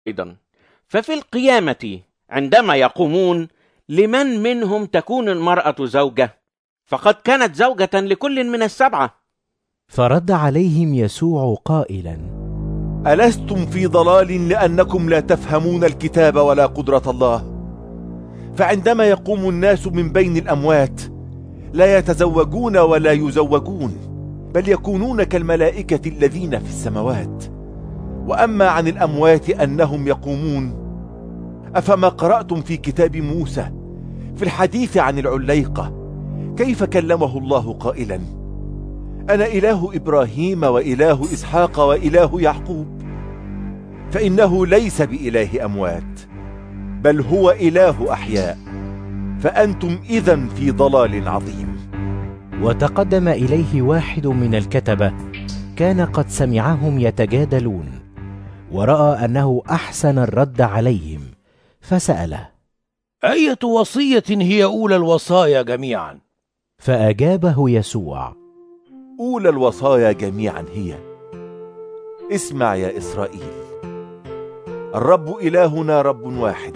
أيضا. ففي القيامة عندما يقومون، لمن منهم تكون المرأة زوجة؟ فقد كانت زوجة لكل من السبعة. فرد عليهم يسوع قائلا: ألستم في ضلال لأنكم لا تفهمون الكتاب ولا قدرة الله؟ فعندما يقوم الناس من بين الأموات لا يتزوجون ولا يزوجون، بل يكونون كالملائكة الذين في السماوات. وأما عن الأموات أنهم يقومون، أفما قرأتم في كتاب موسى في الحديث عن العليقة كيف كلمه الله قائلا: أنا إله إبراهيم وإله إسحاق وإله يعقوب؟ فإنه ليس بإله أموات، بل هو إله أحياء. فأنتم إذن في ضلال عظيم. وتقدم إليه واحد من الكتبة، كان قد سمعهم يتجادلون، ورأى أنه أحسن الرد عليهم، فسأله: أية وصية هي أولى الوصايا جميعا؟ فأجابه يسوع: أولى الوصايا جميعا هي: اسمع يا إسرائيل، الرب إلهنا رب واحد،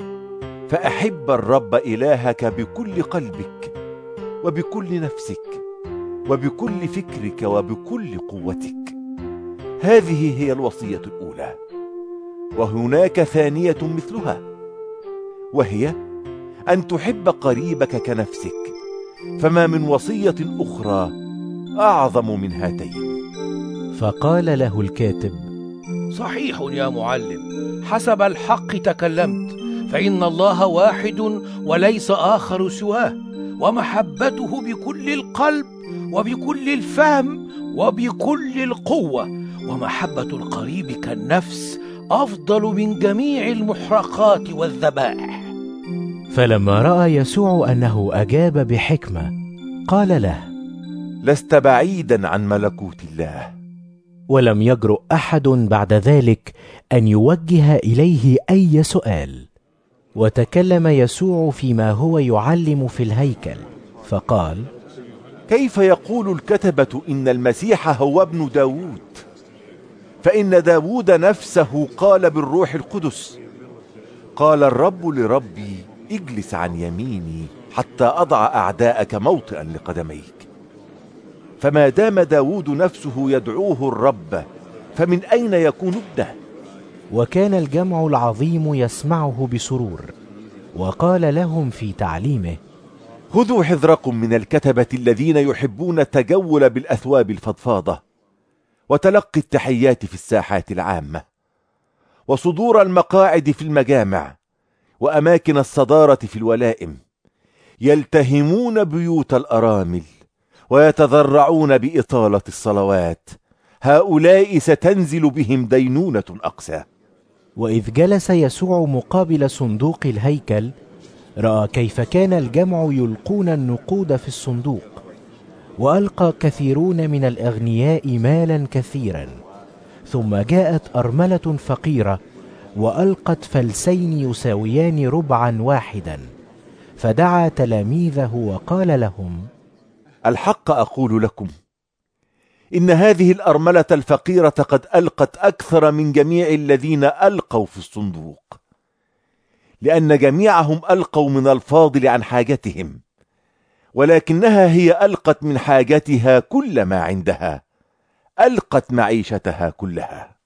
فأحب الرب إلهك بكل قلبك وبكل نفسك وبكل فكرك وبكل قوتك. هذه هي الوصية الأولى، وهناك ثانية مثلها، وهي أن تحب قريبك كنفسك. فما من وصية أخرى أعظم من هاتين. فقال له الكاتب: صحيح يا معلم، حسب الحق تكلمت، فإن الله واحد وليس آخر سواه، ومحبته بكل القلب وبكل الفهم وبكل القوة، ومحبة القريب كالنفس أفضل من جميع المحرقات والذبائح. فلما رأى يسوع أنه أجاب بحكمة، قال له: لست بعيدا عن ملكوت الله. ولم يجرؤ أحد بعد ذلك أن يوجه إليه أي سؤال. وتكلم يسوع فيما هو يعلم في الهيكل، فقال: كيف يقول الكتبة إن المسيح هو ابن داود؟ فإن داود نفسه قال بالروح القدس: قال الرب لربي اجلس عن يميني حتى أضع أعداءك موطئا لقدميك. فما دام داود نفسه يدعوه الرب، فمن أين يكون ابنه؟ وكان الجمع العظيم يسمعه بسرور، وقال لهم في تعليمه: خذوا حذركم من الكتبة الذين يحبون التجول بالأثواب الفضفاضة، وتلقي التحيات في الساحات العامة، وصدور المقاعد في المجامع، وأماكن الصدارة في الولائم، يلتهمون بيوت الأرامل، ويتذرعون بإطالة الصلوات. هؤلاء ستنزل بهم دينونة أقسى. وإذ جلس يسوع مقابل صندوق الهيكل، رأى كيف كان الجمع يلقون النقود في الصندوق، وألقى كثيرون من الأغنياء مالا كثيرا. ثم جاءت أرملة فقيرة وألقت فلسين يساويان ربعا واحدا، فدعا تلاميذه وقال لهم: الحق أقول لكم، إن هذه الأرملة الفقيرة قد ألقت أكثر من جميع الذين ألقوا في الصندوق، لأن جميعهم ألقوا من الفاضل عن حاجتهم، ولكنها هي ألقت من حاجتها كل ما عندها، ألقت معيشتها كلها.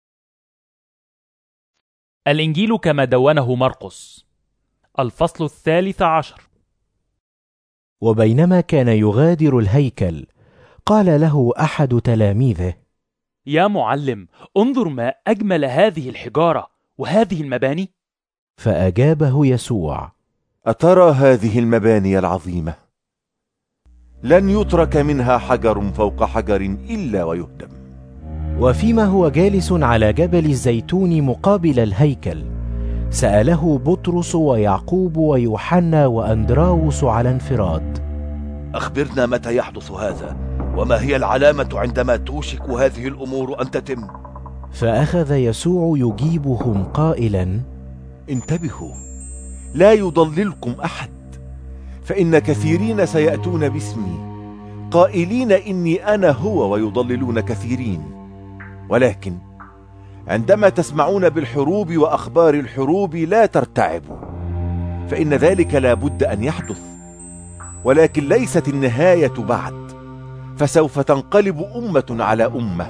الإنجيل كما دونه مرقس، الفصل 13. وبينما كان يغادر الهيكل، قال له أحد تلاميذه: يا معلم، انظر ما أجمل هذه الحجارة وهذه المباني. فأجابه يسوع: أترى هذه المباني العظيمة؟ لن يترك منها حجر فوق حجر إلا ويهدم. وفيما هو جالس على جبل الزيتون مقابل الهيكل، سأله بطرس ويعقوب ويوحنا وأندراوس على انفراد: أخبرنا متى يحدث هذا، وما هي العلامة عندما توشك هذه الأمور أن تتم؟ فأخذ يسوع يجيبهم قائلا: انتبهوا لا يضللكم أحد، فإن كثيرين سيأتون باسمي قائلين إني أنا هو، ويضللون كثيرين. ولكن عندما تسمعون بالحروب وأخبار الحروب لا ترتعبوا، فإن ذلك لا بد أن يحدث، ولكن ليست النهاية بعد، فسوف تنقلب أمة على أمة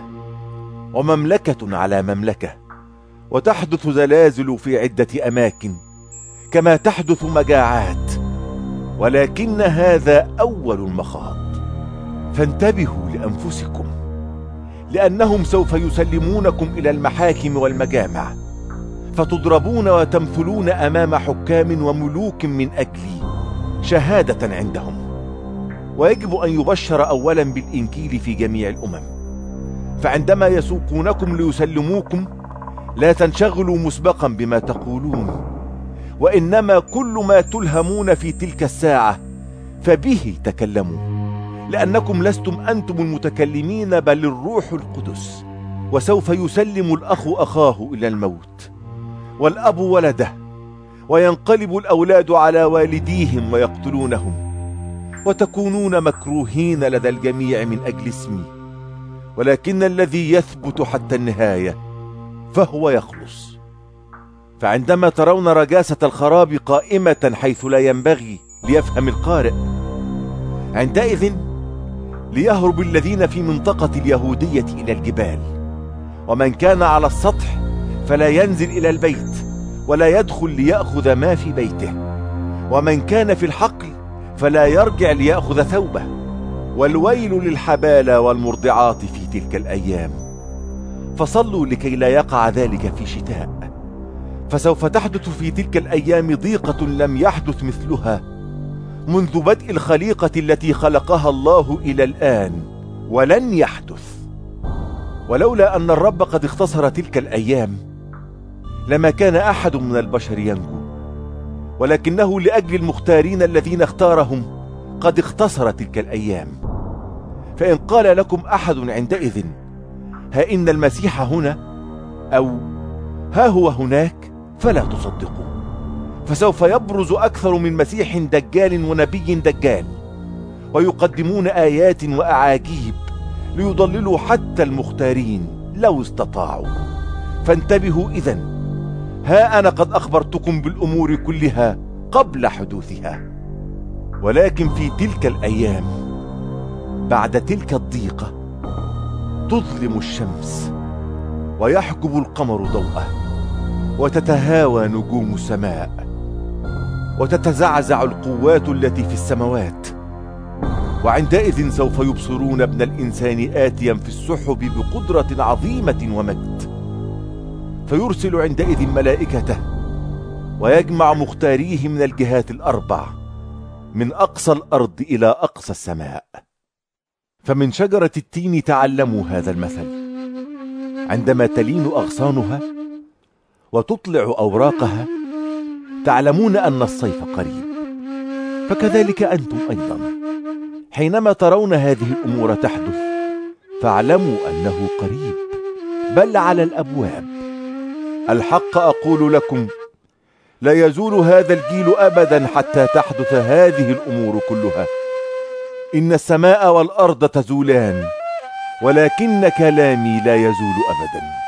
ومملكة على مملكة، وتحدث زلازل في عدة أماكن كما تحدث مجاعات، ولكن هذا أول المخاض. فانتبهوا لأنفسكم، لأنهم سوف يسلمونكم إلى المحاكم والمجامع، فتضربون وتمثلون أمام حكام وملوك من أجل شهادة عندهم. ويجب أن يبشر أولا بالإنجيل في جميع الأمم. فعندما يسوقونكم ليسلموكم لا تنشغلوا مسبقا بما تقولون، وإنما كل ما تلهمون في تلك الساعة فبه تكلموا، لأنكم لستم أنتم المتكلمين بل الروح القدس. وسوف يسلم الأخ أخاه إلى الموت، والأب ولده، وينقلب الأولاد على والديهم ويقتلونهم، وتكونون مكروهين لدى الجميع من أجل اسمي، ولكن الذي يثبت حتى النهاية فهو يخلص. فعندما ترون رجاسة الخراب قائمة حيث لا ينبغي ليفهم القارئ، عندئذ ليهرب الذين في منطقة اليهودية إلى الجبال، ومن كان على السطح فلا ينزل إلى البيت ولا يدخل ليأخذ ما في بيته، ومن كان في الحقل فلا يرجع ليأخذ ثوبه. والويل للحبالى والمرضعات في تلك الأيام، فصلوا لكي لا يقع ذلك في شتاء، فسوف تحدث في تلك الأيام ضيقة لم يحدث مثلها منذ بدء الخليقة التي خلقها الله إلى الآن، ولن يحدث. ولولا أن الرب قد اختصر تلك الأيام لما كان أحد من البشر ينجو، ولكنه لأجل المختارين الذين اختارهم قد اختصر تلك الأيام. فإن قال لكم أحد عندئذ ها إن المسيح هنا أو ها هو هناك فلا تصدقوا، فسوف يبرز أكثر من مسيح دجال ونبي دجال، ويقدمون آيات وأعاجيب ليضللوا حتى المختارين لو استطاعوا. فانتبهوا إذن، ها أنا قد أخبرتكم بالأمور كلها قبل حدوثها. ولكن في تلك الأيام بعد تلك الضيقة تظلم الشمس ويحجب القمر ضوءه، وتتهاوى نجوم السماء، وتتزعزع القوات التي في السماوات. وعندئذ سوف يبصرون ابن الإنسان آتيا في السحب بقدرة عظيمة ومجد، فيرسل عندئذ ملائكته ويجمع مختاريه من الجهات الأربع، من أقصى الأرض إلى أقصى السماء. فمن شجرة التين تعلموا هذا المثل، عندما تلين أغصانها وتطلع أوراقها تعلمون أن الصيف قريب. فكذلك أنتم أيضا حينما ترون هذه الأمور تحدث فاعلموا أنه قريب، بل على الأبواب. الحق أقول لكم لا يزول هذا الجيل أبدا حتى تحدث هذه الأمور كلها. إن السماء والأرض تزولان ولكن كلامي لا يزول أبدا.